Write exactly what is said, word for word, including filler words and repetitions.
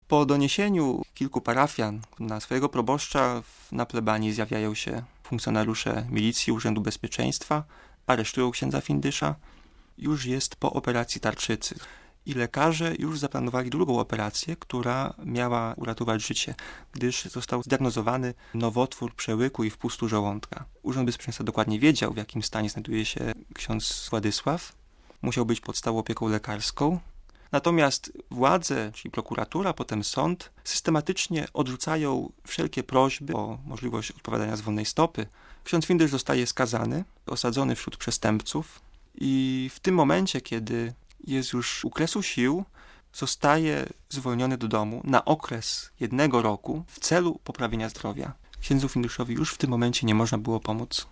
Po doniesieniu kilku parafian na swojego proboszcza na plebanii zjawiają się funkcjonariusze milicji, Urzędu Bezpieczeństwa, aresztują księdza Findysza. Już jest po operacji tarczycy i lekarze już zaplanowali drugą operację, która miała uratować życie, gdyż został zdiagnozowany nowotwór przełyku i wpustu żołądka. Urząd Bezpieczeństwa dokładnie wiedział, w jakim stanie znajduje się ksiądz Władysław. Musiał być pod stałą opieką lekarską. Natomiast władze, czyli prokuratura, potem sąd, systematycznie odrzucają wszelkie prośby o możliwość odpowiadania z wolnej stopy. Ksiądz Findysz zostaje skazany, osadzony wśród przestępców i w tym momencie, kiedy jest już u kresu sił, zostaje zwolniony do domu na okres jednego roku w celu poprawienia zdrowia. Księdzu Findyszowi już w tym momencie nie można było pomóc.